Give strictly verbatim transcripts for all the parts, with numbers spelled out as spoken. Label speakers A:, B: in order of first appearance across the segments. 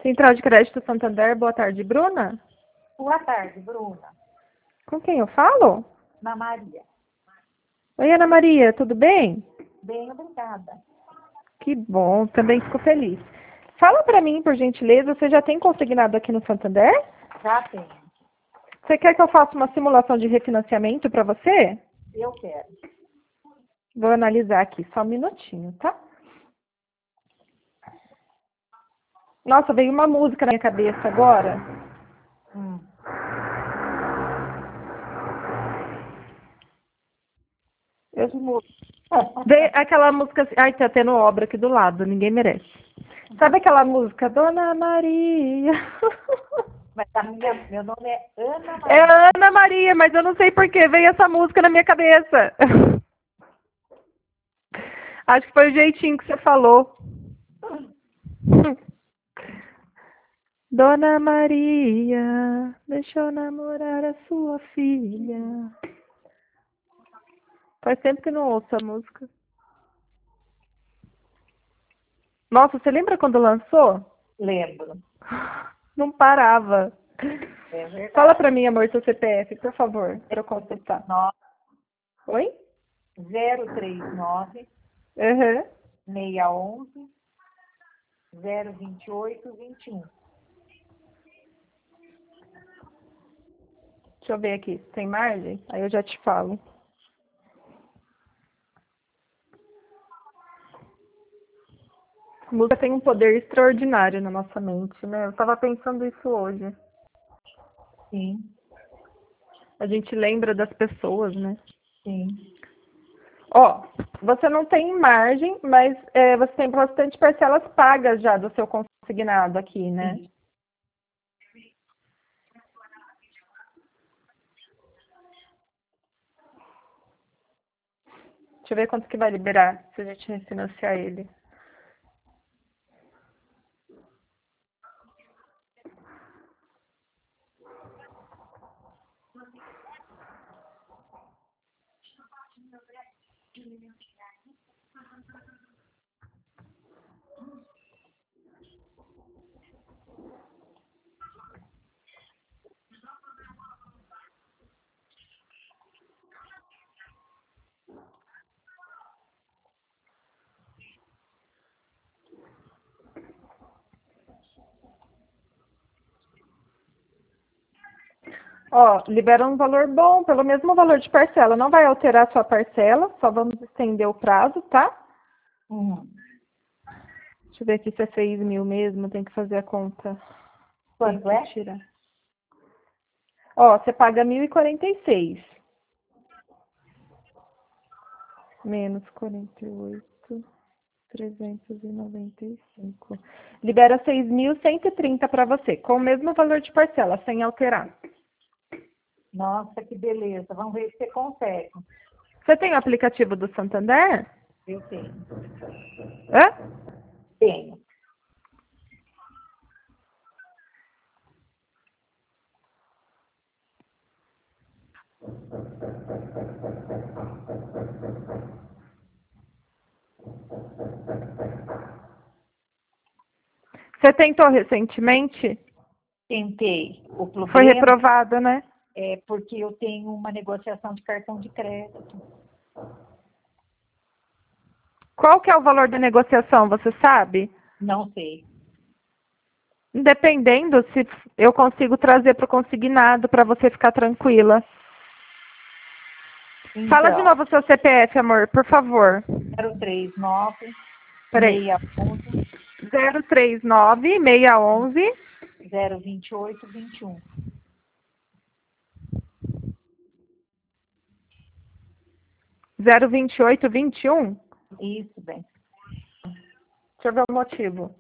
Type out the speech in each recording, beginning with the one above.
A: Central de Crédito Santander, boa tarde, Bruna?
B: Boa tarde, Bruna.
A: Com quem eu falo?
B: Ana Maria.
A: Oi, Ana Maria, tudo bem?
B: Bem, obrigada.
A: Que bom, também fico feliz. Fala para mim, por gentileza, você já tem consignado aqui no Santander?
B: Já tenho.
A: Você quer que eu faça uma simulação de refinanciamento para você?
B: Eu quero.
A: Vou analisar aqui, só um minutinho, tá? Nossa, veio uma música na minha cabeça agora.
B: Hum.
A: Eu veio aquela música assim, ai, tá tendo obra aqui do lado, ninguém merece. Sabe aquela música, Dona Maria?
B: Mas a minha, meu nome é Ana Maria.
A: É Ana Maria, mas eu não sei por que veio essa música na minha cabeça. Acho que foi o jeitinho que você falou. Dona Maria, deixou namorar a sua filha. Faz tempo que não ouço a música. Nossa, você lembra quando lançou?
B: Lembro.
A: Não parava.
B: É verdade.
A: Fala pra mim, amor, seu C P F, por favor, pra eu consultar. Oi?
B: zero três nove,
A: Uhum.
B: seis um um, zero dois oito, dois um.
A: Deixa eu ver aqui. Tem margem? Aí eu já te falo. A música tem um poder extraordinário na nossa mente, né? Eu tava pensando isso hoje.
B: Sim,
A: A gente lembra das pessoas, né?
B: sim.
A: Ó, você não tem margem, mas é, você tem bastante parcelas pagas já do seu consignado aqui, né?
B: Sim.
A: Deixa eu ver quanto que vai liberar se a gente refinanciar ele. Ó, libera um valor bom, pelo mesmo valor de parcela. Não vai alterar a sua parcela, só vamos estender o prazo, tá?
B: Hum.
A: Deixa eu ver aqui se é seis mil mesmo, tem que fazer a conta.
B: Quanto
A: Tem
B: é?
A: que tirar. Ó, você paga mil e quarenta e seis. Menos quarenta e oito, trezentos e noventa e cinco. Libera seis mil cento e trinta para você, com o mesmo valor de parcela, sem alterar.
B: Nossa, que beleza. Vamos ver se você consegue.
A: Você tem o aplicativo do Santander?
B: Eu tenho.
A: Hã?
B: Tenho.
A: Você tentou recentemente?
B: Tentei. O
A: Foi
B: problema
A: reprovado, né?
B: é porque eu tenho uma negociação de cartão de crédito.
A: Qual que é o valor da negociação, você sabe?
B: Não sei.
A: Dependendo se eu consigo trazer para o consignado para você ficar tranquila.
B: Então,
A: Fala de novo o seu C P F, amor, por favor.
B: zero três nove,
A: Peraí.
B: seis um um,
A: zero três nove, seis um um,
B: zero dois oito, dois um.
A: zero dois oito, dois um.
B: Isso, bem.
A: Deixa eu ver o motivo.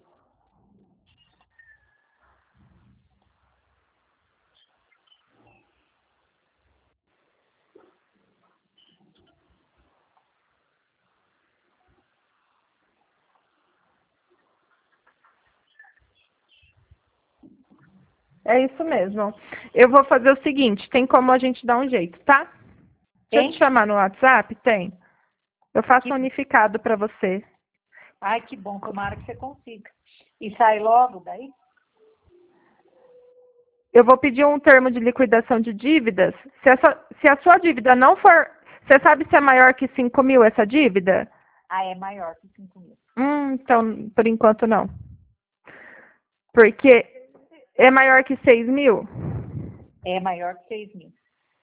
A: É isso mesmo. Eu vou fazer o seguinte, tem como a gente dar um jeito, tá? Deixa eu
B: Tem?
A: te chamar no WhatsApp? Tem. Eu faço
B: Que...
A: um unificado para você.
B: Ai, que bom. Tomara que você consiga. E sai logo daí?
A: eu vou pedir um termo de liquidação de dívidas. Se, essa, se a sua dívida não for... Você sabe se é maior que cinco mil essa dívida?
B: Ah, é maior que cinco mil.
A: Hum, então, por enquanto não. Porque é maior que seis mil?
B: É maior que seis mil.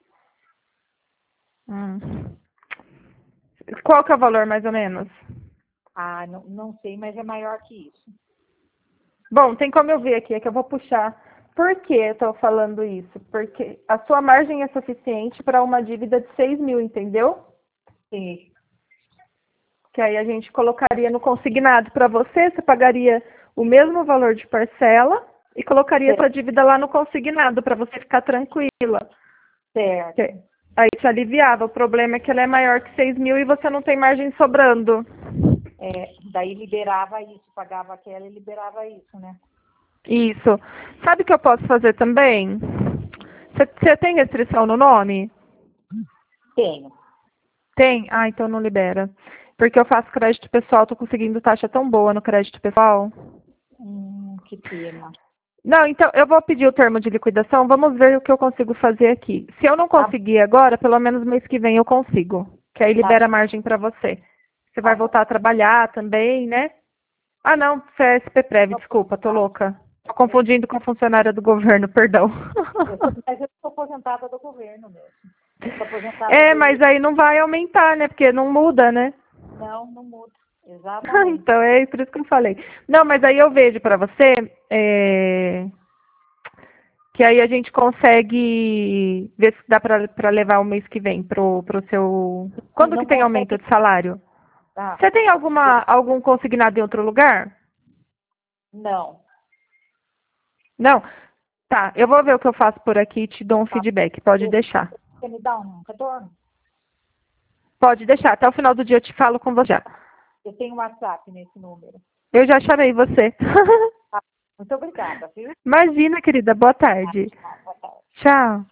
A: Hum. Qual que é o valor, mais ou menos?
B: Ah, não, não sei, mas é maior que isso.
A: Bom, tem como eu ver aqui, é que eu vou puxar. Por que eu estou falando isso? Porque a sua margem é suficiente para uma dívida de seis mil, entendeu?
B: Sim.
A: Que aí a gente colocaria no consignado para você, você pagaria o mesmo valor de parcela e colocaria
B: Certo.
A: essa dívida lá no consignado para você ficar tranquila.
B: Certo.
A: Que aí te aliviava. O problema é que ela é maior que seis mil e você não tem margem sobrando.
B: É, daí liberava isso, pagava aquela e liberava isso, né?
A: Isso. Sabe o que eu posso fazer também? Você, você tem restrição no nome?
B: Tenho.
A: Tem? Ah, então não libera. Porque eu faço crédito pessoal, tô conseguindo taxa tão boa no crédito pessoal.
B: Hum, que pena.
A: Não, então eu vou pedir o termo de liquidação, vamos ver o que eu consigo fazer aqui. Se eu não
B: Tá,
A: conseguir agora, pelo menos mês que vem eu consigo. Que aí
B: tá,
A: libera margem para você. Você
B: tá
A: vai
B: bom.
A: voltar a trabalhar também, né? Ah, não, você é S P Prev, desculpa, tô louca. Tô confundindo com a funcionária do governo, perdão.
B: Eu sou, mas eu sou aposentada do governo mesmo. Eu sou aposentada
A: É,
B: do...
A: mas aí não vai aumentar, né? Porque não muda, né?
B: Não, não muda. Exatamente.
A: Então, é por isso que eu falei. Não, mas aí eu vejo para você é, que aí a gente consegue ver se dá para levar o mês que vem pro, pro seu... Quando
B: Não
A: que tem
B: consegue.
A: aumento de salário?
B: Ah,
A: Você tem alguma, algum consignado em outro lugar?
B: não.
A: Não? Tá, eu vou ver o que eu faço por aqui e te dou um
B: Tá.
A: feedback. Pode deixar.
B: Você me dá um retorno?
A: Pode deixar. Até o final do dia eu te falo com você.
B: Eu tenho um WhatsApp nesse número.
A: Eu já chamei você.
B: Tá. Muito obrigada, viu?
A: Imagina, querida. Boa
B: Tá,
A: tarde.
B: tchau, boa tarde.
A: Tchau.